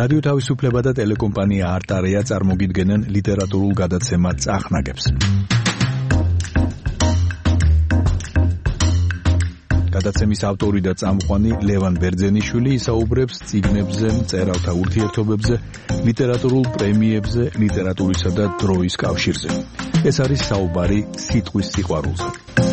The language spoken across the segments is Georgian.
რადიო თავისუფლება და ტელეკომპანია არტარია წარმოგიდგენენ ლიტერატურულ გადაცემა წახნაგებს. გადაცემის ავტორი და წამყვანი ლევან ბერძენიშვილი ისაუბრებს წიგნებზე, მწერალთა ურთიერთობებზე, ლიტერატურულ პრემიებზე, ლიტერატურისა და დროის კავშირზე. ეს არის საუბარი სიტყვის სიყვარულზე.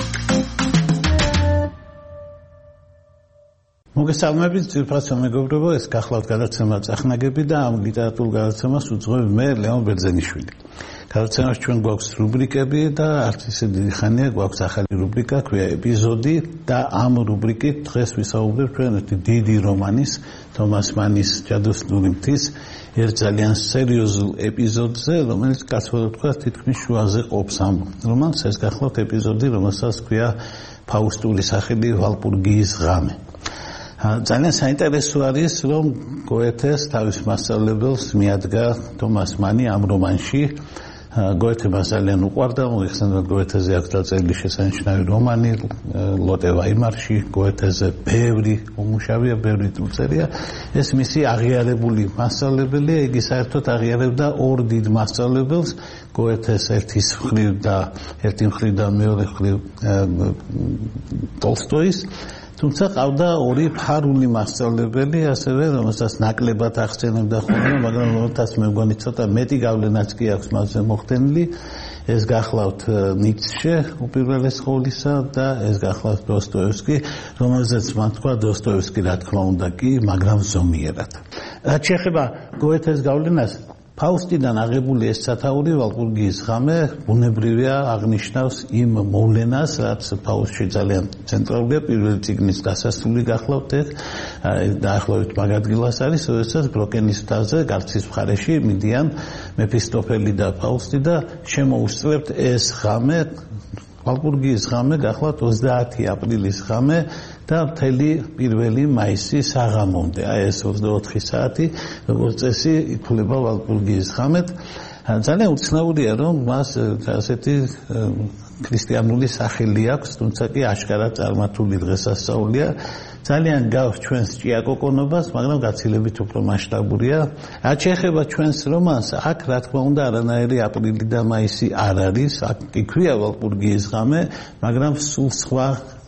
მოგესალმებით, ძვირფასო მეგობრებო, ეს გახლავთ გადაცემა წახნაგები და ამ ლიტერატურულ გადაცემას უძღვევ მე ლევან ბერძენიშვილი. გადაცემაში ჩვენ გვაქვს რუბრიკები და არც ისე დიდი ხანია გვაქვს ახალი რუბრიკა, ქვია ეპიზოდი და ამ რუბრიკით დღეს ვისაუბრებ ჩვენ ერთი დიდი რომანის, თომას მანის ჯადოსნური მთის ერთ ძალიან სერიოზულ ეპიზოდზე, რომელიც კაცობრიოდ თქვა თითქმის შუაზე ყოფს ამ რომანს. ეს გახლავთ ეპიზოდი, რომელსაც ქვია ფაუსტური სახელი ვალპურგიის ღამე. ძალიან საინტერესო არის, რომ გოეთეს თავის მასწავლებელს მიადგა თომას მანი ამ რომანში. გოეთე მას ძალიან უყვარდა, მოიხსენებათ გოეთეზე აქვს დაწერილი შესანიშნავი რომანი ლოტე ვაიმარში, გოეთეზე ბევრი უმუშავია, ბევრი წელია. ეს მისი აღიარებული მასწავლებელია, იგი საერთოდ აღიარებდა ორ დიდ მასწავლებელს, გოეთეს ერთი მხრივ და მეორე მხრივ ტოლსტოის. თუმცა ყავდა ორი ფარული მასწავლებელი, ასევე რომელსაც ნაკლებად ახსენებდა ხოლმე, მაგრამ რომელთაც მე მგონი ცოტა მეტი გავლენაც კი აქვს მასზე მოხდენილი. ეს გახლავთ ნიცშე უპირველეს ყოვლისა და ეს გახლავთ დოსტოევსკი, რომელზეც მან თქვა დოსტოევსკი რა თქმა უნდა კი, მაგრამ ზომიერად. რაც შეეხება გოეთეს გავლენას, ფაუსტიდან აღებული ეს სათაური ვალპურგიის ღამე ბუნებრივია აღნიშნავს იმ მოვლენას, რაც ფაუსტში ძალიან ცენტრალურია, პირველი წიგნის დასასრული გახლავთ ეს დაახლოებით მაგ ადგილას არის, როდესაც ბროკენის მთაზე გარცის მხარეში მიდიან მეფისტოფელი და ფაუსტი და შემოუსწრებთ ეს ღამე, ვალპურგიის ღამე გახლავთ 30 აპრილის ღამე და მთელი 1 მაისის საღამომდე. აი ეს 24 საათი, როგორც წესი, ითვლება ვალპურგიის ღამედ. ძალიან უცნაურია, რომ მას ასეთი ქრისტიანული სახელი აქვს, თუმცა კი აშკარად წარმართული დღესასწაულია. ძალიან გავს ჩვენს ჭიაკოკონობას, მაგრამ გაცილებით უფრო მასშტაბურია. რაც შეეხება ჩვენს რომანს, აქ რა თქმა უნდა არანაირი აპრილი და მაისი არ არის, აქ კი ქვია ვალპურგიის ღამე, მაგრამ სულ სხვა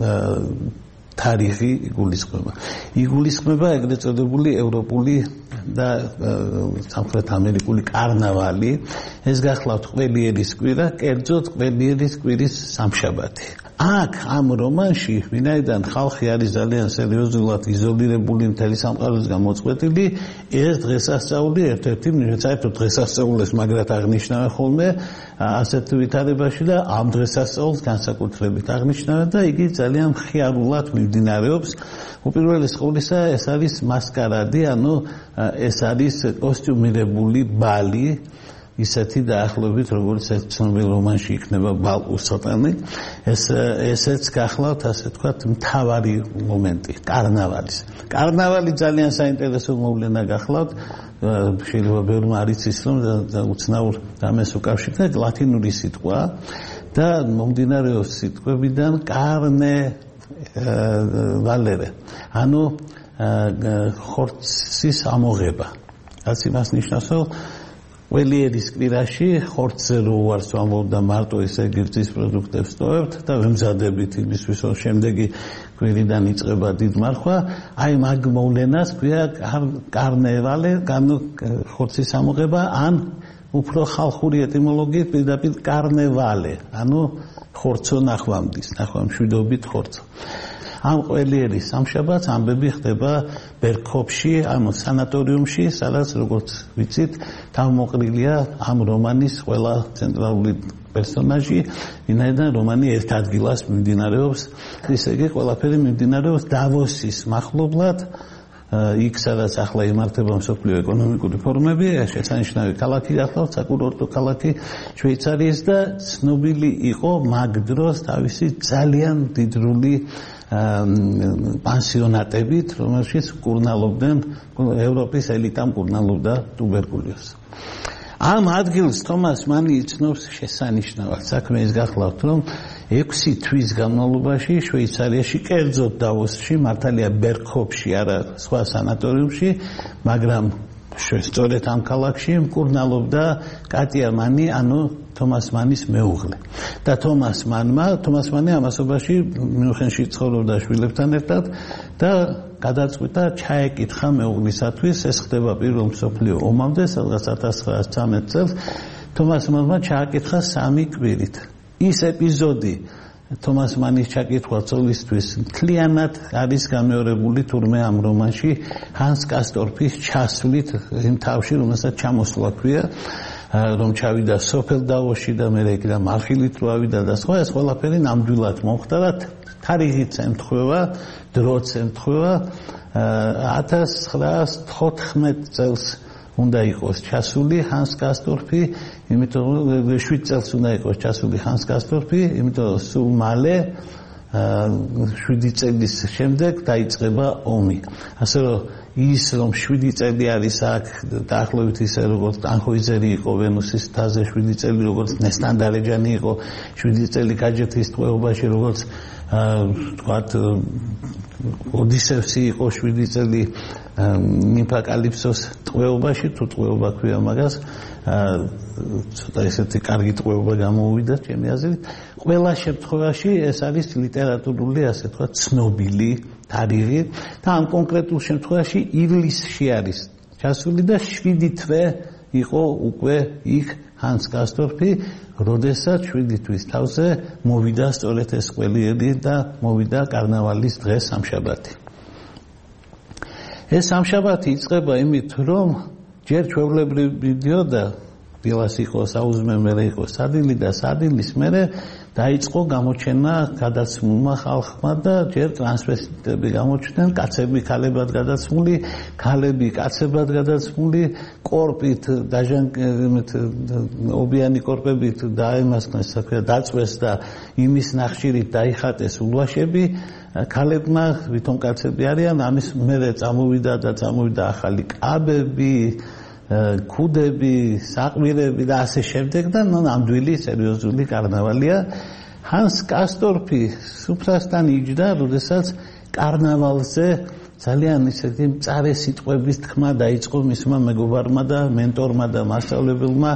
თარიღი იგულისხმება ეგრეთ წოდებული ევროპული და სამხრეთ ამერიკული კარნავალი. ეს გახლავთ ყველიერის კვირა, კერძოდ ყველიერის კვირის სამშაბათი. აქ ამ რომანში, ვინაიდან ხალხი არის ძალიან სერიოზულად იზოლირებული მთელი სამყაროსგან მოწყვეტილი, ეს დღესასწაული ერთ-ერთი საერთოდ დღესასწაულს მაგრად აღნიშნავენ ხოლმე ასეთ ვითარებაში და ამ დღესასწაულს განსაკუთრებით აღნიშნავენ და იგი ძალიან მხიარულად მიმდინარეობს. უპირველეს ყოვლისა ეს არის მასკარადი, ანუ ეს არის კოსტიუმირებული ბალი, ისეთი დაახლოებით როგორც ეს ცნობილ რომანში იქნება ბალყუსოტანი. ესეც გახლავთ ასე ვთქვათ მთავარი მომენტი კარნავალის. კარნავალი ძალიან საინტერესო მოვლენა გახლავთ, შეიძლება ბევრმა არ იცის, რომ უცნაურ რამეს უკავშირდება ლათინური სიტყვა და მომდინარეობს სიტყვებიდან კარნე ვალერე, ანუ ხორცის ამოღება. რაც იმას ნიშნავს, რომ ყველიერის კვირაში ხორცზე რო უარს ვამბობ და მარტო ისე გირწის პროდუქტებს ტოვებთ და ვემზადებით იმისთვის, რომ შემდეგი კვირიდან იწყება დიდმარხვა, აი მაგ მოვლენას ქვია კარნევალე, ხორცის ამოღება, ან უფრო ხალხური ეტიმოლოგიით პირდაპირ კარნევალე, ანუ ხორცო ნახვამდის, ნახვამშვიდობით ხორცო. ამ ყველიერის სამშაბათს ამბები ხდება ბერქოფში, ამ სანატორიუმში, სადაც როგორც ვიცით, თავმოყრილია ამ რომანის ყველა ცენტრალური პერსონაჟი, ვინაიდან რომანი ერთ ადგილას მიმდინარეობს, ისე იგი ყველაფერი მიმდინარეობს დავოსის მახლობლად, იქ სადაც ახლა იმართება მსოფლიო ეკონომიკური ფორუმები, შესანიშნავი ქალაქი გახლავთ, საკურორტო ქალაქი შვეიცარიის და ცნობილი იყო მაგ დროს თავისი ძალიან დიდრული პანსიონატებით, რომელშიც კურნალობდნენ ევროპის ელიტამ კურნალობდა ტუბერკულოზს. ამ ადგილს თომას მანი იცნობს შესანიშნავად. საქმე ის გახლავთ, რომ 6 თვის განმავლობაში შვეიცარიაში, კერძოდ დავოსში, მართალია ბერქოფში, არა სხვა სანატორიუმში, მაგრამ სწორედ ამ ქალაქში მკურნალობდა კატია მანი, ანუ თომას მანის მეუღლე. და თომას მანი ამასობაში მიუნხენში ცხოვრობდა შვილებთან ერთად და გადაწყვიტა ჩაეკითხა მეუღლისათვის, ეს ხდება პირველ მსოფლიო ომამდე, სადღაც 1913 წელს თომას მანმა ჩააკითხა 3 კვირით. ის ეპიზოდი თომას მანის ჩაკითხვა ცოლისთვის მთლიანად არის გამეორებული თურმე ამ რომანში ჰანს კასტორფის ჩასვლით იმ თავში, რომელსაც ჩამოსვლა ქვია, რომ ჩავიდა სოფელ დავოში და მე იქიდან მარხილით რო ავიდა და სხვა, ეს ყველაფერი ნამდვილად მოხდა და თარიღიც ემთხვევა, დროც ემთხვევა 1914 წელს უნდა იყოს ჩასული ჰანს კასტორფი, იმიტომ რომ 7 წელს უნდა იყოს ჩასული ჰანს კასტორფი, იმიტომ რომ სულ მალე 7 წლის შემდეგ დაიწყება ომი. ასე რომ ის რომ 7 წელი არის აქ დაახლოებით ისე როგორც ტანჰოიზერი იყო ვენუსის მთაზე 7 წელი, როგორც ნესტანდარეჯანი იყო 7 წელი გაჯეთის ტყვეობაში, როგორც თქვათ ოდისევსი იყო 7 წელი ნიმფაკალიფსოს ტყვეობაში, თუ ტყვეობა ქვია მაგას, ცოტა ესეთი კარგი ტყვეობა გამოუვიდა ჩემი აზრით. ყველა შემთხვევაში ეს არის ლიტერატურული, ასე თქვა, ცნობილი თარიღი და ამ კონკრეტულ შემთხვევაში ივლისში არის ჩასული და 7 თვე იყო უკვე იქ ჰანს კასტორფი, როდესაც 7 თვის თავზე მოვიდა სწორედ ეს ყველიერი და მოვიდა კარნავალის დღე სამშაბათი. ეს სამშაბათი იწყება იმით, რომ ჯერ ჩვეულებრივი დიოდა დილას იყო საუზმე, მერე იყო სადილი და სადილის მერე დაიწყო გამოჩენა გადაცმულმა ხალხმა და ჯერ ტრანსვესტები გამოჩნდნენ, კაცები ქალებად გადაცმული, ქალები კაცებად გადაცმული, კორპით ობიანი კორპებით დაემასქნეს, დაწვეს და იმის ნახშირით დაიხატეს ულვაშები, ქალებმა ვითომ კაცები არიან, ამის მერე წამოვიდა ახალი კაბები, ქუდები, საყვირები და ასე შემდეგ და ნამდვილი სერიოზული კარნავალია. ჰანს კასტორფი სუფრასთან იჯდა, როდესაც კარნავალზე ძალიან ისეთი მწარე სიტყვების თქმა დაიწყო მისმა მეგობარმა და მენტორმა და მასწავლებელმა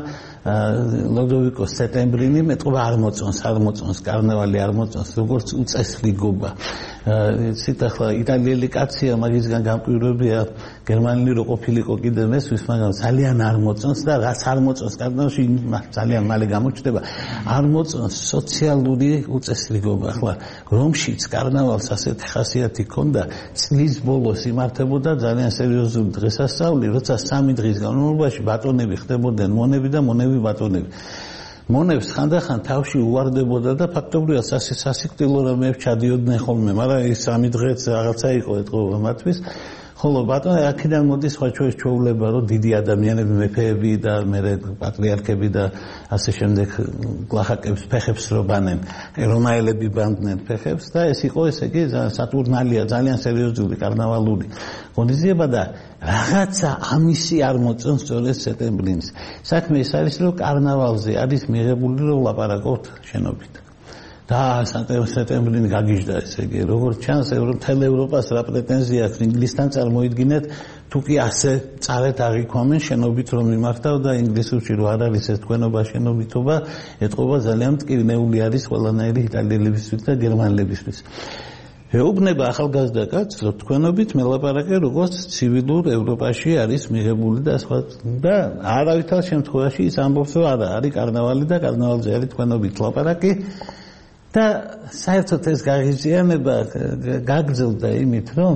ლოდოვიკო სეტემბრინი, მეტყობა არ მოწონს კარნავალი არ მოწონს, როგორც უწესრიგობა. იცით ახლა იტალიელი კაცია, მაგისგან გამკვირვებია, გერმანელი რო ყოფილიყო კიდე მესვის, მაგრამ ძალიან არ მოწონს და რაც არ მოწონს კარნავალში ძალიან მალე გამოჩნდება, არ მოწონს სოციალური უწესრიგობა. ახლა რომშიც კარნავალს ასეთი ხასიათი ჰქონდა, წლის ბოლოს იმართებოდა ძალიან სერიოზული დღესასწაული, როცა 3 დღის განმავლობაში ბატონები ხდებოდნენ მონები და მონები ბატონები. მონებს ხანდახან თავში უვარდებოდა და ფაქტობრივად სასიკვდილო რამეებს ჩადიოდნენ ხოლმე, მაგრამ ის 3 დღეც რაღაცა იყო ეთყობა მათთვის. ხოლო ბატონი აქედან მოდის სხვა ჩვეულება, რომ დიდი ადამიანები, მეფეები და მერე პატრიარქები და ასე შემდეგ გლახაკებს ფეხებს რობანენ, რომაელები ბანდნენ ფეხებს და ეს იყო ესე იგი სატურნალია, ძალიან სერიოზული კარნავალური ღონისძიება და რაღაცა ამისი არ მოწონს სწორედ სეტემბრინის. საქმე ის არის, რომ კარნავალზე არის მიღებული, რომ ლაპარაკობთ შენობით. და სეტემბრინი გაგიჟდა, ესე იგი, როგორც ჩანს, მთელ ევროპას რა პრეტენზია აქვს ინგლისთან, წარმოიდგინეთ, თუ კი ასე წარეთ აღიქვამენ შენობით რომ მიმართავ და ინგლისურში რო არ არის ეს თქვენობა შენობითობა, ეთყობა ძალიან მტკივნეული არის ყველანაირი იტალიელებისთვის და გერმანელებისთვის. ეუბნება ახალგაზრდა კაცს, რომ თქვენობით მელაპარაკე როგორც ცივილურ ევროპაში არის მიღებული და სხვა და არავითარ შემთხვევაში ის ამბობს, რომ არა, არის კარნავალი და კარნავალზე არის თქვენობით ლაპარაკი. და საერთოდ ეს გაღიზიანება გაგრძელდა იმით, რომ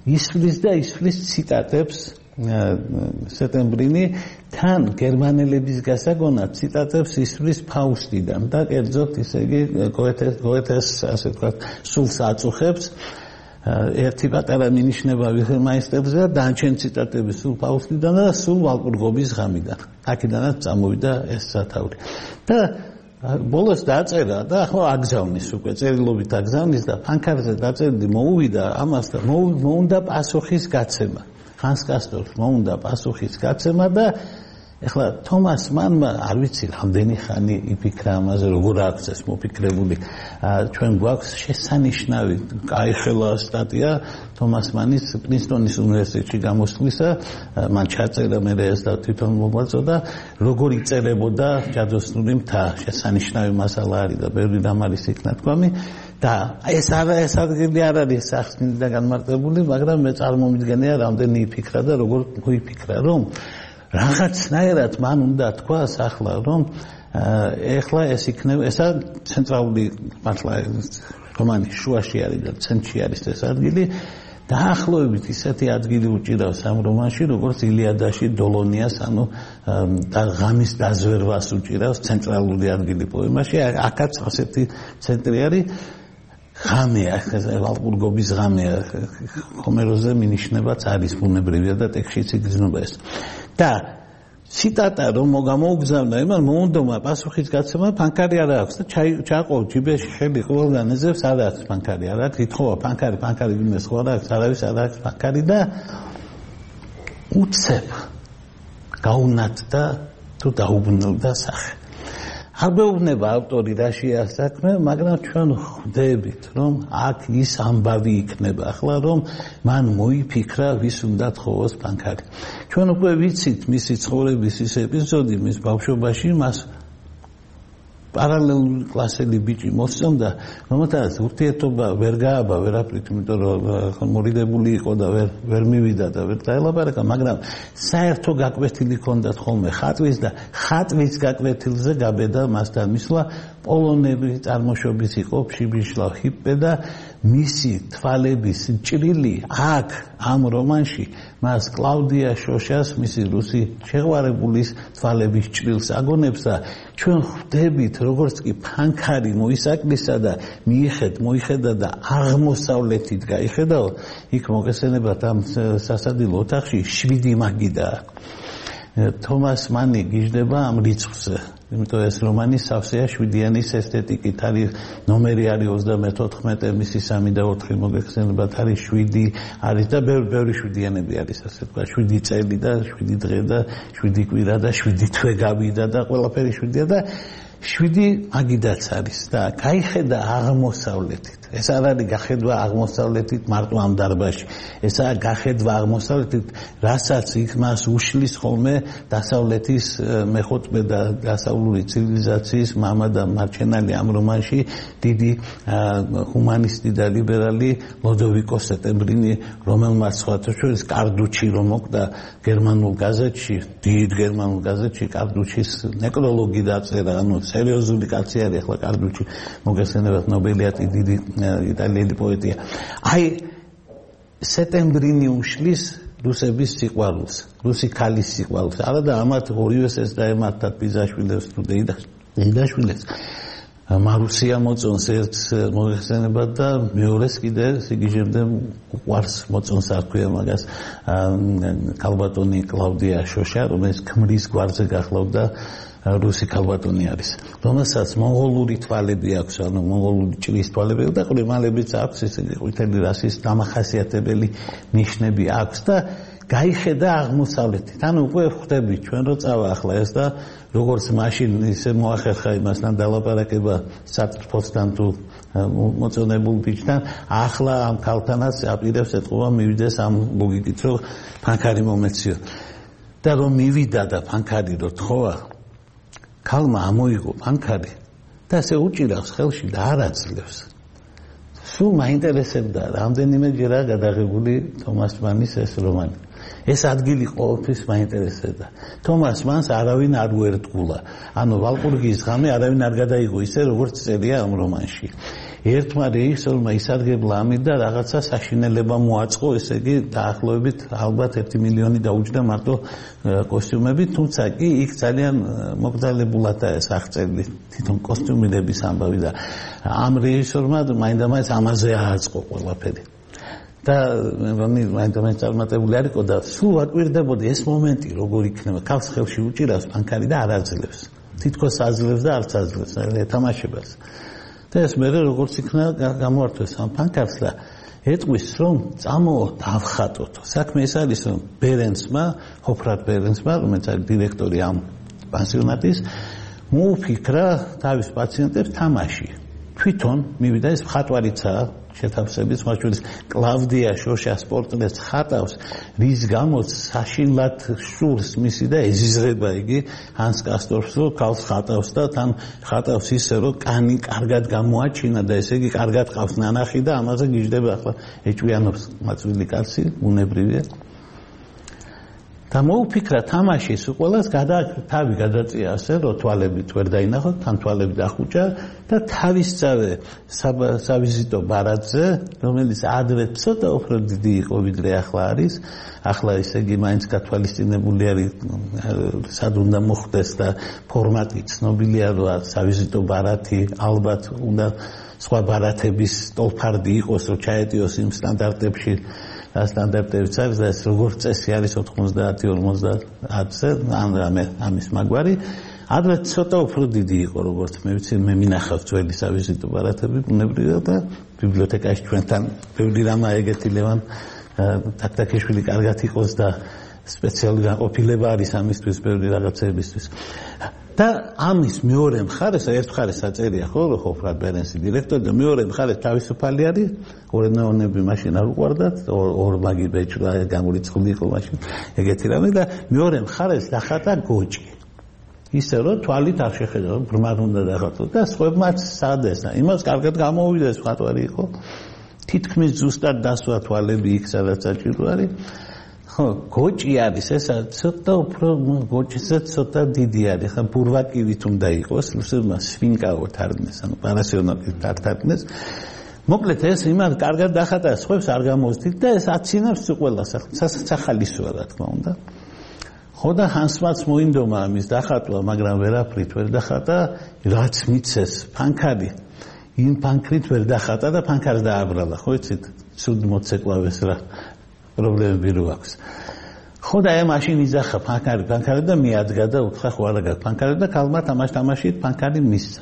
ისვლის ციტატებს სეტემბრინი თან გერმანელების გასაგონად ციტატებს ისვლის ფაუსტიდან და კერძოდ ისე იგი გოეთეს ასე ვთქვათ სულს აწუხებს ერთი პატარა მინიშნება ვიხელმაისტერზე და დანარჩენი ციტატები სულ ფაუსტიდან და სულ ვალპურგობის ღამიდან. აქედანაც წამოვიდა ეს სათაური. და ბოლოს დაწერა და ახლა აგზავნის უკვე წერილობით აგზავნის და ფანქარზე დაწერდი მოუვიდა ამას და მოუნდა პასუხის გაცემა. ჰანს კასტორფს მოუნდა პასუხის გაცემა და ეხლა თომას მანმა არ ვიცი რამდენი ხანი იფიქრა ამაზე როგორ აქვს ეს მოფიქრებული ჩვენ გვაქვს შესანიშნავი გაიხელა სტატია თომას მანის პრინსტონის უნივერსიტეტში გამოსვლისა მან ჩაწერა მე ეს და თვითონ მოგვაწოდა როგორ იწერებოდა ჯადოსნური მთა შესანიშნავი მასალა არის და ბევრი რამ არის იქ ნათქვამი და ეს ადგილი არ არის სახსნილი და განმარტებული მაგრამ მე წარმომიდგენია რამდენი იფიქრა და როგორ მოიფიქრა რომ რაღაცნაირად მან უნდა თქვას ახლა რომ ეხლა ეს იქნება ესა ცენტრალური მართლა რომანის შუაში არის და ცენტრში არის ეს ადგილი დაახლოებით ისეთი ადგილი უჭირავს ამ რომანში როგორც ილიადაში დოლონიას ანუ და ღამის დაზვერვას უჭირავს ცენტრალური ადგილი პოემაში აქაც ასეთი ცენტრი არის ღამეა ვალპურგობის ღამეა ჰომეროზე მინიშნებაც არის ბუნებრივია და ტექსტშიც იგრძნობა ეს და ციტატა რომ მოგამოუგზავნა იმან მოუნდომა პასუხის გაცემა ფანქარი არ აქვს და ჩაყო ჯიბეში ხელი ყველგან ეძებს არ აქვს ფანქარი არ აქვს ითხოვა ფანქარი ვინმე სხვა არ აქვს არავის არ აქვს ფანქარი და უცებ გაუნათდა თუ დაუბრუნდა სახე არ მეუბნება ავტორი რაშია საქმე, მაგრამ ჩვენ ხვდებით, რომ აქ ის ამბავი იქნება ახლა, რომ მან მოიფიქრა, ვის უნდა თხოვოს ფანქარი. ჩვენ უკვე ვიცით მისი ცხოვრების ის ეპიზოდი, მის ბავშვობაში მას პარალელური კლასელი ბიჭი მოსწონდა, რომელთაც ურთიერთობა ვერ გააბა ვერაფრით, იმიტომ რომ მორიდებული იყო და ვერ მივიდა და ვერ დაელაპარაკა, მაგრამ საერთო გაკვეთილი ჰქონდათ ხოლმე ხატვის და ხატვის გაკვეთილზე გაბედა მასთან მისვლა პოლონელი წარმოშობის იყო ფშიბიშლავ ჰიპე და მისი თვალების ჭრილი აქ ამ რომანში მას კლაუდია შოშას მისი რუსი შეყვარებულის თვალების ჭრილს აგონებს და ჩვენ ხვდებით როგორც კი ფანქარი მოისაკლისა და მოიხედა და აღმოსავლეთით გაიხედაო იქ მოგესწრებათ ამ სასადილო ოთახში 7 მაგიდა თომას მანი გიждდება ამ რიცხვზე იმიტომ ეს რომანი სავსეა 7-იანის ესთეტიკით არის ნომერი არის 34 მისი 3 და 4 მოგეხსენებათ არის 7 არის და ბევრი 7-იანები არის ასე თქვა 7 წელი და 7 დღე და 7 კვირა და 7 თვე გავიდა და ყველაფერი 7-ია და 7 მაგიდაც არის და გაიხედა აღმოსავლეთით ეს არ არის გახედვა აღმოსავლეთით მარტო ამ დარბაზში ესაა გახედვა აღმოსავლეთით რასაც იქ მას უშლის ხოლმე დასავლეთის მეხუთმე და დასავლური ცივილიზაციის მამა და მარჩენალი ამ რომანში დიდი ჰუმანისტი და ლიბერალი ლოდოვიკო სეტემბრინი რომელმაც სხვათა შორის კარდუჩი რომ მოკვდა გერმანულ გაზეთში დიდ გერმანულ გაზეთში კარდუჩის ნეკროლოგი დაწერა ანუ სერიოზული კაცი არის ახლა კარდუჩი მოგესწრებათ ნობელიატი დიდი იტალიელი პოეტია აი სეტემბრინი უშლის რუსების სიყვარულს რუსი ქალის სიყვარულს არა და ამათ ორივეს ეს დაემართათ ბიძაშვილებს თუ დეიდაშვილებს მარუსია მოწონს ერთს მოგეხსენებათ და მეორეს კიდე სიგიჟემდე უყვარს მოწონს არ ქვია მაგას ქალბატონი კლაუდია შოშა რომელიც ქმრის გვარზე გახლავდა რუსი ქალბატონი არის რომელსაც მონღოლური თვალები აქვს ანუ მონღოლური ჭრის თვალები და ყრიმალებიც აქვს ესე ყვითელი რასის დამახასიათებელი ნიშნები აქვს და გაიხედა აღმოსავლეთით ანუ უკვე ხვდები ჩვენ რო წავა ახლა ეს და როგორც მაშინ ისე მოახერხა იმასთან დალაპარაკება საფრთხოსთან თუ მოწონებულ ბიჭთან ახლა ამ ქალთანაც აპირებს ეთყობა მივიდეს ამ ლოგიკით რომ ფანქარი მომეციო და რომ მივიდა და ფანქარი რო თხოვა ქალმა ამოიღო ფანქარი და ასე უჭირავს ხელში და არ აძლევს. სულ მაინტერესებდა რამდენიმეჯერაა გადაღებული თომას მანის ეს რომანი. ეს ადგილი ყოველთვის მაინტერესებდა. თომას მანს არავინ არ უერთგულა. ანუ ვალპურგის ღამე არავინ არ გადაიღო ისე როგორც წერია ამ რომანში. ერთმა რეჟისორმა ისარგებლა ამით და რაღაცა საშინელება მოაწყო, ესე იგი დაახლოებით ალბათ 1 მილიონი დაუჯდა მარტო კოსტიუმები, თუმცა კი იქ ძალიან მოგზაურებულადაა ეს აღწერილი თვითონ კოსტიუმირების ამბავი და ამ რეჟისორმა მაინდამაინც ამაზე ააწყო ყველაფერი. და მაინდამაინც წარმატებული არისო და სულ აკვირდებოდი ეს მომენტი როგორ იქნება, ქალს ხელში უჭირავს ფანქარი და არ აძლევს. თითქოს აძლევს და არც აძლევს, ეთამაშებას. და ეს მე როგორც იქნა გამოართვეს ამ ფანქარს და ეტყვის რომ წამოო დავხატოთ. საქმე ეს არის რომ ბერენსმა, ჰოფრად ბერენსმა, რომელიც არის დირექტორი ამ პანსიონატის, მოუფიქრა თავის პაციენტებს თამაში. თვითონ მივიდა ეს მხატვარიცაა შეთავსების ხმაშულის კლავდია შოშას პორტრეტს ხატავს, რის გამოც საშინლად შურს მისი და ეზიზღება იგი ჰანს კასტორფს, რომ ქალს ხატავს და თან ხატავს ისე, რომ კანი კარგად გამოაჩინა და ესე იგი კარგად ყავს ნანახი და ამაზე გიждდება ახლა ეჭვიანობს მაწვილი კაცი, უნებრივია. და მოუფიქრა თამაშის უყოლას თავი გადაწია ასე, რომ თვალებით ვერ დაინახოთ, თან თვალები დახუჭა და თავისსავე სავიზიტო ბარათზე, რომელიც ადრე ცოტა უფრო დიდი იყო ვიდრე ახლა არის, ახლა ესე იგი მაინც გათვალისწინებული არის სად უნდა მოხდეს და ფორმატი ცნობილია, რომ სავიზიტო ბარათი ალბათ უნდა სხვა ბარათების ტოლფარდი იყოს, რომ ჩაეტიოს იმ სტანდარტებში სტანდარტებიც არის და ეს როგორც წესი არის 90-50-ზე, ან რამე ამის მაგვარი. ადრე ცოტა უფრო დიდი იყო, როგორც მე ვიცი, მე მინახავს ძველი სავიზიტო ბარათები, ბუნებრივია და ბიბლიოთეკაში ჩვენთან ბევრი რამა ეგეთი ლევან თაქთაქიშვილი კარგად იყოს და სპეციალური განყოფილება არის ამისთვის ბევრი რაღაცებისთვის. და ამის მეორე მხარეს, ერთ მხარეს აწერია ხო, რომ ჰოფრად ბერენსი დირექტორი და მეორე მხარეს თავისუფალი არის, ორენეონები მაშინ არ უყვარდათ, ორმაგი ბეჭდა გამორიცხული იყო მაშინ ეგეთი რამე და მეორე მხარეს დახატა გოჭი. ისე რომ თვალით არ შეხედა, რომ ბრმად უნდა დახატოს და სხვებმაც სადეს და იმას კარგად გამოვიდეს მხატვარი იყო. თითქმის ზუსტად დასვა თვალები იქ სადაც საჭირო არის. ხო, გოჭი არის, ეს ცოტა უფრო გოჭიზე ცოტა დიდი არის. ხა ბურვაკივით უნდა იყოს, სვინკაო თარგმნეს, ანუ პანასიონატით თარგმნეს. მოკლედ ეს იმან კარგად დახატა, სხვებს არ გამოვსდით და ეს აცინებს ყველას, სახალისოა რა თქმა უნდა. ხო და ჰანსმაც მოინდომა ამის დახატვა, მაგრამ ვერაფრით ვერ დახატა, რაც მიცეს ფანქარი. იმ ფანქრით ვერ დახატა და ფანქარს დააბრალა, ხო იცით? ცუდ მოცეკვავეს რა. პრობლემები რო აქვს. ხო და მაშინ იძახა ფანქარი და მიადგა და უთხრა ხო არა გაქვს ფანქარი და ქალმა თამაშით ფანქარი მისცა.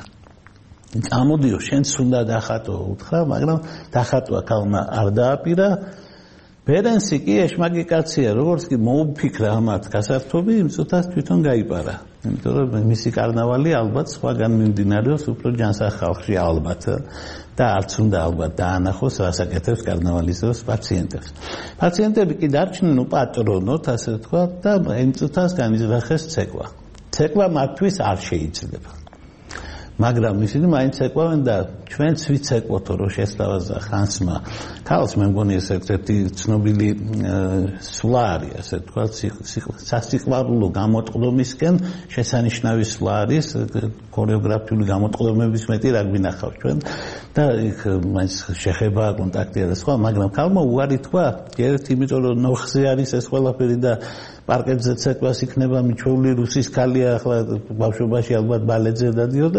წამოდიო შენც უნდა დახატო უთხრა, მაგრამ დახატვა ქალმა არ დააპირა. ბერენსი კი ეშმაგი კაცია, როგორც კი მოუფიქრა ამათ გასართობი, იმ წუთას თვითონ გაიპარა. იმიტომ რომ მისი კარნავალი ალბათ სხვაგან მიმდინარეობს, უფრო ჯანსაღ ხალხში ალბათ. და არც უნდა ალბათ დაანახოს რასაკეთებს კარნავალის დროს პაციენტებს. პაციენტები კი დარჩნენ უპატრონოთ, ასე თქვა, და იმ წუთას განიზრახეს ცეკვა. ცეკვა მათთვის არ შეიძლება. მაგრამ ისინი მაინც ეკვლავენ და ჩვენც ვიცეკვოთ, რომ შესთავაზა ხანსმა ქალს, მე მგონი ეს ერთ-ერთი ცნობილი სვლა არის, ასე თქვა, სასიყვარულო გამოტყდომისკენ შესანიშნავი სვლა არის, ქორეოგრაფიული გამოტყდომების მეტი რა გვინახავს ჩვენ და იქ მაინც შეხება, კონტაქტია და სხვა, მაგრამ ქალმა უარი თქვა, ერთ იმიტომ რომ ნოხზე არის ეს ყველაფერი და პარკეტზე ცეკვას იქნება მიჩვეული რუსის ქალია, ახლა ბავშვობაში ალბათ ბალეტზე დადიოდა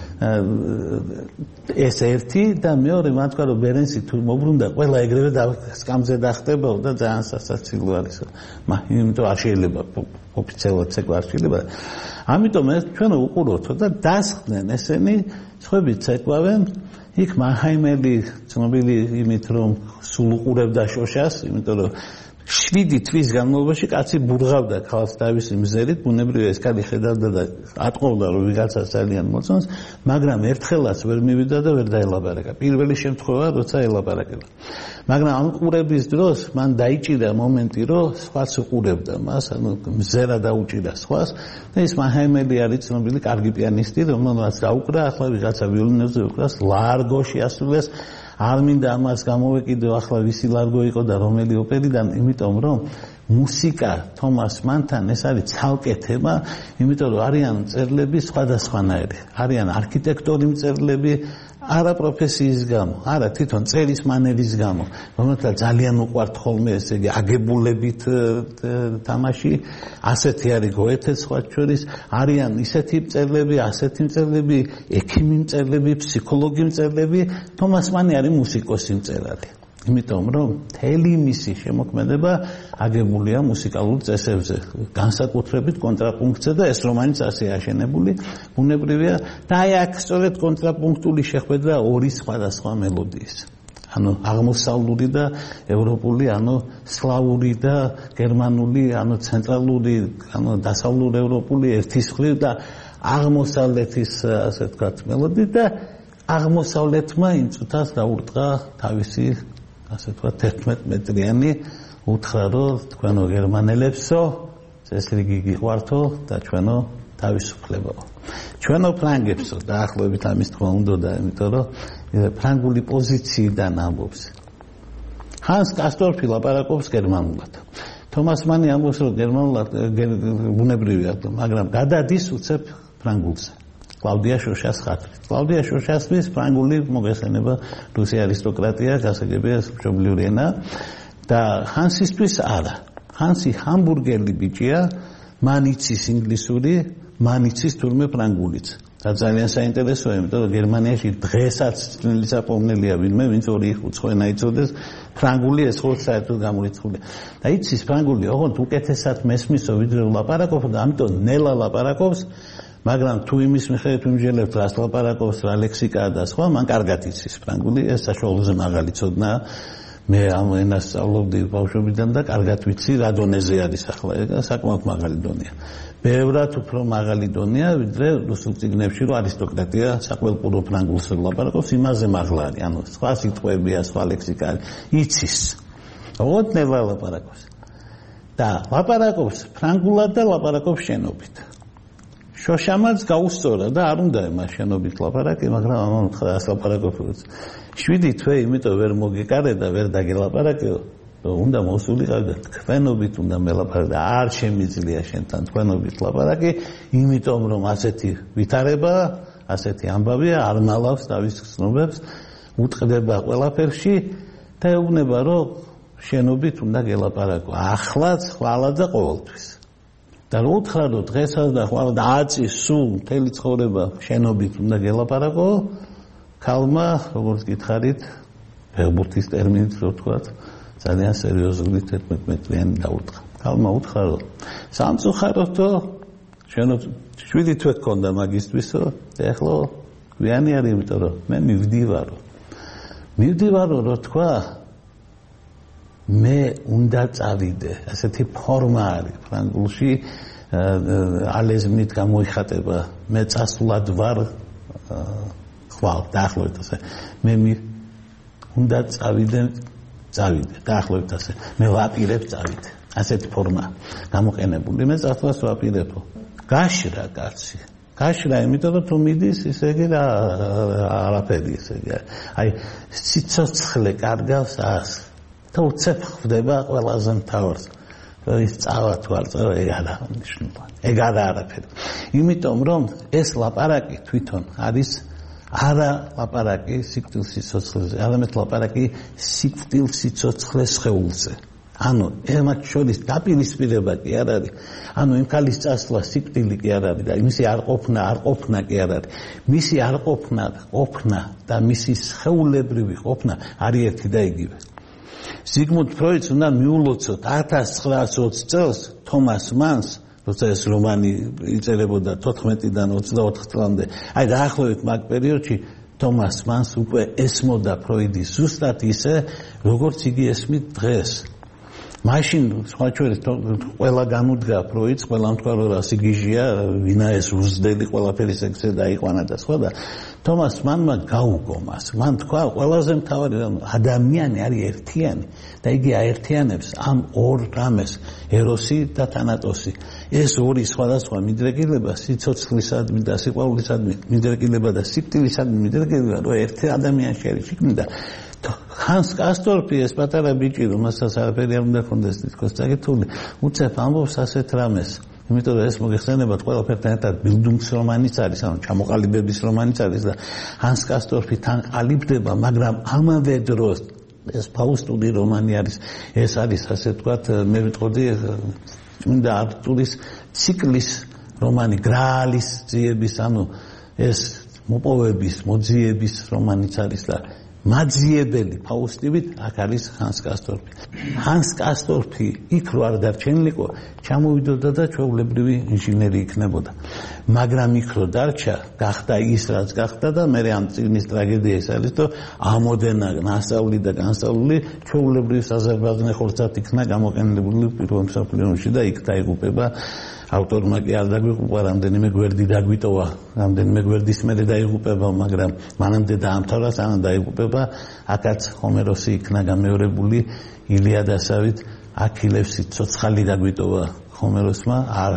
ეს ერთი და მეორე მან თქვა რომ ბერენსი თუ მოbrunდა ყველა ეგრევე სკამზე დახტებაო და ძალიან სასაცილო არის. იმიტომ არ შეიძლება ოფიციალურად ცეკვა არ შეიძლება. ამიტომ ეს ჩვენ უყუროთ და დასხდნენ ესენი სხვები ცეკვავენ. იქ მანჰაიმელი ცნობილი იმით რომ სულ უყურებდა შოშას, იმიტომ რომ 7 თვის განმავლობაში კაცი ბურღავდა ქალს თავისი მზერით, ბუნებრივია ეს კაცი ხედავდა და ატყობდა რომ ვიღაცას ძალიან მოწონს, მაგრამ ერთხელაც ვერ მივიდა და ვერ დაელაპარაკა. პირველი შემთხვევა როცა ელაპარაკება. მაგრამ ამ ყურების დროს მან დაიჭირა მომენტი, რომ სხვას უყურებდა მას, ანუ მზერა დაუჭირა სხვას და ის მანჰაიმელი არის ცნობილი კარგი პიანისტი, რომელმაც გაუკრა, ახლა ვიღაცა ვიოლინოზე უკრას, ლარგოში ასრულეს. არ მინდა ამას გამოვეკიდო ახლა ვისი ლარგო იყო და რომელი ოპერიდან, იმიტომ რომ მუსიკა თომას მანთან ეს არის ცალკე თემა, იმიტომ რომ არიან მწერლები სხვადასხვანაირი, არიან არქიტექტორი მწერლები არა პროფესიის გამო, არა თვითონ წერის მანერის გამო, რომელთაც ძალიან უყვართ ხოლმე ესე იგი აგებულებით თამაში, ასეთი არის გოეთე სხვა შორის, არიან ისეთი მწერლები, ასეთი მწერლები, ექიმი მწერლები, ფსიქოლოგი მწერლები, თომას მანი არის მუსიკოსი მწერალი. იმიტომ რომ მთელი მისი შემოქმედება აგებულია მუსიკალურ წესებზე, განსაკუთრებით კონტრაპუნქტზე და ეს რომანიც ასე აშენებული, ბუნებრივია და აი აქ სწორედ კონტრაპუნქტული შეხვედრა ორი სხვადასხვა მელოდიის. ანუ აღმოსავლური და ევროპული, ანუ სლავური და გერმანული, ანუ ცენტრალური, ანუ დასავლური ევროპული ერთის მხრივ და აღმოსავლეთის ასე ვთქვათ მელოდი და აღმოსავლეთმა იმ წუთას დაურტყა თავისი ასე ვთქვათ 11 მეტრიანი უთხრა რომ თქვენო გერმანელებსო წესრიგი გიყვართო და ჩვენო თავისუფლებაო. ჩვენო ფრანგებსო დაახლოებით ამის თქმა უნდა, იმიტომ რომ ფრანგული პოზიციიდან ამბობს. ჰანს კასტორფი ლაპარაკობს გერმანულად. თომას მანი ამბობს რომ გერმანულად ბუნებრივია, მაგრამ გადადის უცებ ფრანგულზე. კლაუდია შოშას ხათრით. კლაუდია შოშასთვის ფრანგული მოგეხსენება რუსი არისტოკრატია, გასაგებია მშობლიური ენა და ჰანსისთვის არა. ჰანსი ჰამბურგელი ბიჭია, მან იცის ინგლისური, მან იცის თურმე ფრანგულიც. და ძალიან საინტერესოა, იმიტომ რომ გერმანიაში დღესაც წვლილისაპოვნელია ვინმე, ვინც ორი უცხოენა იცოდეს, ფრანგული ეს ხო საერთოდ გამორიცხულია. და იცის ფრანგული, ოღონდ უკეთესად მესმისო, ვიდრე ლაპარაკობს და ამიტომ ნელა ლაპარაკობს, მაგრამ თუ იმის მიხედვით ვიმსჯელებთ, რას ლაპარაკობს, რა ლექსიკაა და სხვა, მან კარგად იცის ფრანგული, ეს საშუალოზე მაღალი ცოდნაა. მე ამ ენას სწავლობდი ბავშვობიდან და კარგად ვიცი რა დონეზე არის ახლა, ეს საკმაოდ მაღალი დონეა. ბევრად უფრო მაღალი დონეა, ვიდრე რუსულ წიგნებში რომ არისტოკრატია საკველყურო ფრანგულს ლაპარაკობს, იმაზე მაღლა არის. ანუ სხვა სიტყვებია, სხვა ლექსიკა არის, იცის. ოღონდ ნელა ლაპარაკობს. და ლაპარაკობს ფრანგულად და ლაპარაკობს შენობით. შოშამაც გაუსწორა და არ უნდა მას შენობით ლაპარაკი, მაგრამ ამან უთხრა ას ლაპარაკობს. 7 თვე იმიტომ ვერ მოგეკარე და ვერ დაგელაპარაკეო. უნდა მოსულიყავ და თქვენობით უნდა მელაპარაკო და არ შემიძლია შენთან თქვენობით ლაპარაკი, იმიტომ რომ ასეთი ვითარება, ასეთი ამბავია, არ მალავს თავის ცნობებს, უტყდება ყველაფერში და ეუბნება რომ შენობით უნდა გელაპარაკო. ახლაც, ხვალა და ყოველთვის. და რო უთხრა რომ დღესაც და ხვალა და აწის სულ მთელი ცხოვრება შენობით უნდა გელაპარაკო, ქალმა, როგორც გითხარით, ფეხბურთის ტერმინით რო ვთქვათ, ძალიან სერიოზული 11 მეტრიანი დაურტყა. ქალმა უთხრა რომ სამწუხაროთო შენო 7 თვე გქონდა მაგისთვისო და ეხლა გვიანი არის, იმიტომ რომ მე მივდივარო. მივდივარო რო თქვა მე უნდა წავიდე. ასეთი ფორმა არის ფრანგულში, ალეზმით გამოიხატება. მე წასვლად ვარ ხვალ დაახლოებით ასე. მე უნდა წავიდე, დაახლოებით ასე. მე ვაპირებ წავიდე. ასეთი ფორმა გამოყენებული. მე წასვლას ვაპირებო. გაშრა კაცი. გაშრა, იმიტომ რომ თუ მიდის, ისე იგი არაფერი ისე იგი. აი სიცოცხლე კარგავს ას. და უცებ ხვდება ყველაზე მთავარს. ის წავა თუ არ წავა, ეგ არა მნიშვნელოვანი. ეგ არაფერი. იმიტომ რომ ეს ლაპარაკი თვითონ არის არა ლაპარაკი სიკვდილ სიცოცხლეზე, არამედ ლაპარაკი სიკვდილ სიცოცხლეს სხეულზე. ანუ ემაც შორის დაპირისპირება კი არ არის. ანუ იმ ქალის წასვლა სიკვდილი კი არ არის და მისი არ ყოფნა კი არ არის. მისი არ ყოფნა და მისი სხეულებრივი ყოფნა არის ერთი და იგივე. ზიგმუნდ ფროიდს უნდა მიულოცოთ 1920 წელს თომას მანს, როცა ეს რომანი იწერებოდა 14-დან 24 წლამდე. აი დაახლოებით მაგ პერიოდში თომას მანს უკვე ესმოდა ფროიდი ზუსტად ისე, როგორც იგი ესმით დღეს. მაშინ სხვა შორის ყველა განუდგა ფროიდს, ყველამ თქვა რომ რა სიგიჟია, ვინა ეს უზდელი ყველაფერი სექსზე დაიყვანა და სხვა და თომას მანმა გაუგო მას. მან თქვა ყველაზე მთავარი რომ ადამიანი არის ერთიანი და იგი აერთიანებს ამ ორ რამეს, ეროსი და თანატოსი. ეს ორი სხვადასხვა მიდრეკილება, სიცოცხლისადმი და სიყვარულისადმი მიდრეკილება და სიკვდილისადმი მიდრეკილება, რომ ერთი ადამიანში არის შიგნიდან. ჰანს კასტორფი ეს პატარა ბიჭი, რომელსაც არაფერი არ უნდა ქონდეს თითქოს წაკითხული, უცებ ამბობს ასეთ რამეს. იმიტომ რომ ეს მოგეხსენებათ ყველაფერთან ერთად ბილდუნგს რომანიც არის, ანუ ჩამოყალიბების რომანიც არის და ჰანს კასტორფი თან ყალიბდება, მაგრამ ამავე დროს ეს ფაუსტური რომანი არის. ეს არის ასე ვთქვათ, მე ვიტყოდი წმინდა არტურის ციკლის რომანი, გრაალის ძიების, ანუ ეს მოპოვების, მოძიების რომანიც არის და მაძიებელი ფაუსტივით აქ არის ჰანს კასტორფი. ჰანს კასტორფი იქ რო არ დარჩენილიყო, ჩამოვიდოდა და ჩვეულებრივი ინჟინერი იქნებოდა. მაგრამ იქ რო დარჩა, გახდა ის რაც გახდა და მე ამ წიგნის ტრაგედია ეს არის, რომ ამოდენა ნასწავლი და განსწავლული ჩვეულებრივი საზარბაზნე ხორცად იქნა გამოყენებული პირველ მსოფლიო ომში და იქ დაიღუპება. ავტორმა კი არ დაგვიყურა, რამდენიმე გვერდი დაგვიტოვა, რამდენიმე გვერდის მერე დაიღუპება, მაგრამ მანამდე დაამთავრა, სანამ დაიღუპება, აქაც ჰომეროსი იქნა გამეორებული ილიადასავით, აქილევსი ცოცხალი დაგვიტოვა ჰომეროსმა,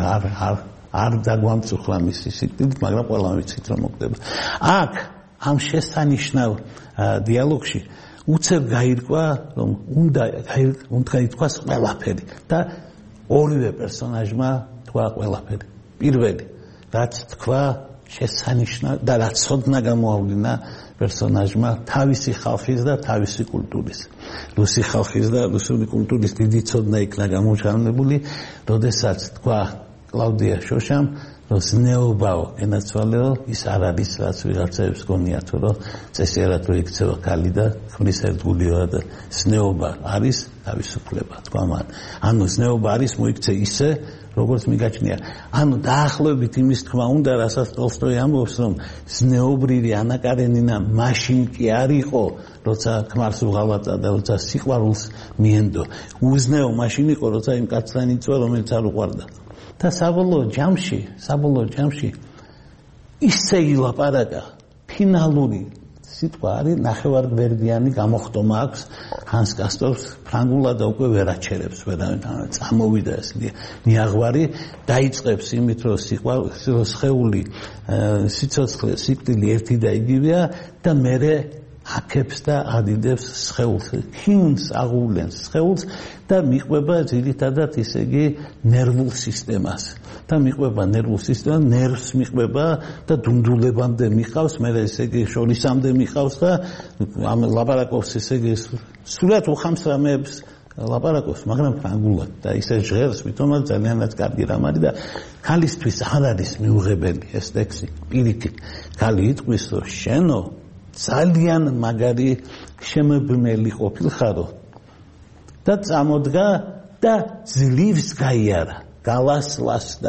არ დაგვამწუხლა მისი სიკვდილით, მაგრამ ყველა ვიცით რომ მოხდება. აქ ამ შესანიშნავ დიალოგში უცებ გაირკვა, რომ უნდა ითქვას ყველაფერი და ორივე პერსონაჟმა თქვა ყველაფერი. პირველი, რაც თქვა შესანიშნავ და რაც ცოდნა გამოავლინა პერსონაჟმა თავისი ხალხის და თავისი კულტურის. რუსი ხალხის და რუსული კულტურის დიდი ცოდნა იქნა გამოჩვენებული, როდესაც თქვა კლაუდია შოშამ, რომ ზნეობაო ენაცვალეო, ის არ არის რაც ვიღაცებს გონიათ, რომ წესიერად რო იქცევა ქალი და ქმრის ერთგულიო და ზნეობა არის თავისუფლება, თქვა მან. ანუ ზნეობა არის მოიქცე ისე, როგორც მიგაჩნია. ანუ დაახლოებით იმის თქმა უნდა, რასაც ტოლსტოი ამბობს, რომ ზნეობრივი ანა კარენინა მაშინ კი არ იყო, როცა ქმარს უღალატა და როცა სიყვარულს მიენდო. უზნეო მაშინ იყო, როცა იმ კაცთან იწვა, რომელიც არ უყვარდა. და საბოლოო ჯამში ისე ილაპარაკა ფინალური სიტყვა არის ნახევარგვერდიანი გამოხტომა აქვს ჰანს კასტორფს ფრანგულად და უკვე ვერ აჩერებს ვერავინ წამოვიდა ეს ნიაღვარი დაიწყებს იმით რომ სხეული სიცოცხლე სიკვდილი ერთი და იგივეა და მერე აქებს და ადიდებს სხეულს, ქიმს აღუვლენს სხეულს და მიყვება ძირითადად ისე იგი ნერვულ სისტემას. და მიყვება ნერვულ სისტემას, ნერვს მიყვება და დუნდულებამდე მიყავს, მერე ისე იგი შორისამდე მიყავს და ამ ლაპარაკობს ისე იგი სულად უხამს რამეებს ლაპარაკობს, მაგრამ ფრანგულად და ისე ჟღერს, თვითონაც ძალიანაც კარგი რამ არის და ქალისთვის არ არის მიუღებელი ეს ტექსტი. პირიქით, ქალი იტყვის, რომ შენო ძალიან მაგარი შემებნელი ყოფილხარო და წამოდგა და ძლივს გაიარა, galaslasda.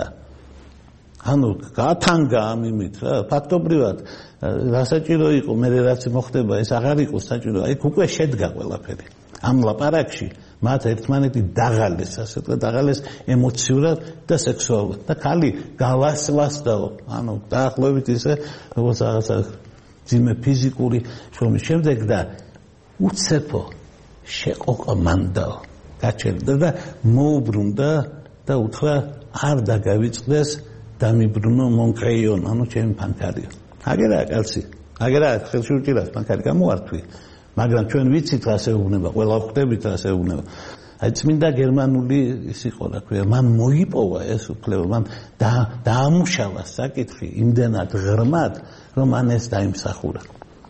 ანუ გათანგა ამ იმით რა, ფაქტობრივად რასაჭირო იყო, მე რაც მოხდება, ეს აღარ იყო საჭირო, აი უკვე შედგა ყველაფერი. ამ ლაპარაკში მათ ერთმანეთი დაღალეს, ასე ვთქვათ, დაღალეს ემოციურად და სექსუალურად. და ქალი galaslasdao, ანუ დაახლოებით ისე, როგორც რაღაცა ძიმე ფიზიკური შრომის შემდეგ და უცეფო შეყოყმანდაო გაჩერდა და მოუბრუნდა და უთხრა არ დაგავიწყდეს დამიბრუნო მონკრეიონ, ანუ ჩემი ფანქარიო. აგერაა კაცი, აგერაა ხელში უჭირავს ფანქარი გამოართვი, მაგრამ ჩვენ ვიცით რასე უნება, ყველა ხვდებით რასე უნება. აი წმინდა გერმანული ის იყო, რა ქვია, მან მოიპოვა ეს უფლება, მან დაამუშავა საკითხი იმდენად ღრმად, რომ მან ეს დაიმსახურა.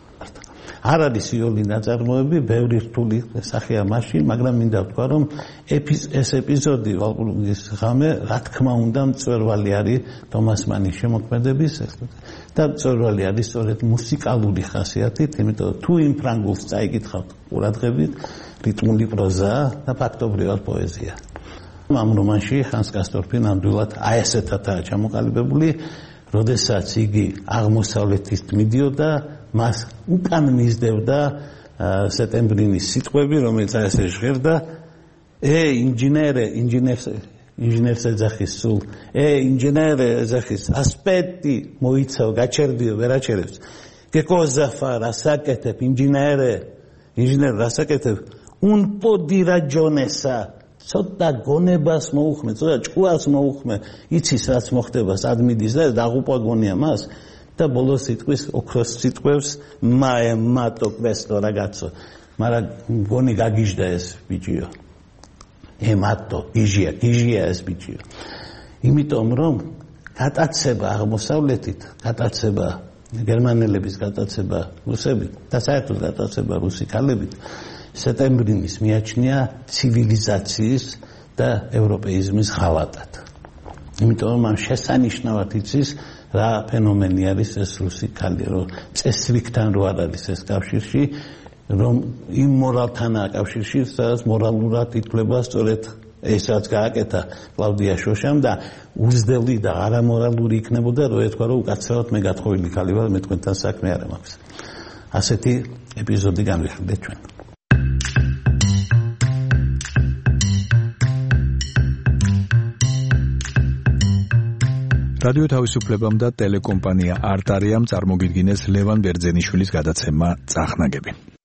არ არის იოლი ნაწარმოები, ბევრი რთული სახეა მაშინ, მაგრამ მინდა ვთქვა, რომ ეს ეპიზოდი ვალპურგის ღამე, რა თქმა უნდა, მწვერვალი არის თომას მანის შემოქმედების და მწვერვალი არის სწორედ მუსიკალური ხასიათით, იმიტომ თუ იმ ფრანგულს წაიკითხავთ ყურადღებით, რიტმული პროზაა და ფაქტობრივად პოეზია. ამ რომანში ჰანს კასტორფი ნამდვილად აი ესეთათაა ჩამოყალიბებული, როდესაც იგი აღმოსავლეთით მიდიოდა, მას უკან მისდევდა სეტემბრინის სიტყვები, რომელიც ასე ჟღერდა: ინჟინერს ეძახის სულ, ინჟინერე ეძახის, ასპეტი მოიცავ, გაჩერდიო, ვერ აჩერებს. Che cosa farà? Saketep, ingegnere rasaketep, un po' di ragione sa. ცოტა გონებას მოუხმე, ცოტა ჭკუას მოუხმე, იცის რაც მოხდება, სად მიდის და დაღუპვა გონია მას და ბოლოს სიტყვის ოქროს სიტყვებს მატო კვესტო რაგაცო. მაგრამ გონი გაგიჟდა ეს ბიჭიო. მატო, გიჟია ეს ბიჭიო. იმიტომ რომ გატაცება აღმოსავლეთით, გატაცება გერმანელების გატაცება რუსებით და საერთოდ გატაცება რუსი ქალებით სეტემბრინის მიაჩნია ცივილიზაციის და ევროპეიზმის ღალატად. იმიტომ რომ ამ შესანიშნავად იცის რა ფენომენი არის ეს რუსი ქალი, რომ წესრიგთან რო არ არის ეს კავშირში, რომ იმ მორალთან აკავშირში, სადაც მორალურად ითვლება სწორედ ესაც გააკეთა კლავდია შოშამ და უზდელი და არამორალური იქნებოდა, რომ ეთქვა, რომ უკაცრავად მე გათხოვილი ქალი ვარ, მე თქვენთან საქმე არ მაქვს. ასეთი ეპიზოდი განვიხილდე ჩვენ. რადიო თავისუფლებამ და ტელეკომპანია არტარიამ წარმოგიდგინეს ლევან ბერძენიშვილის გადაცემა წახნაგები.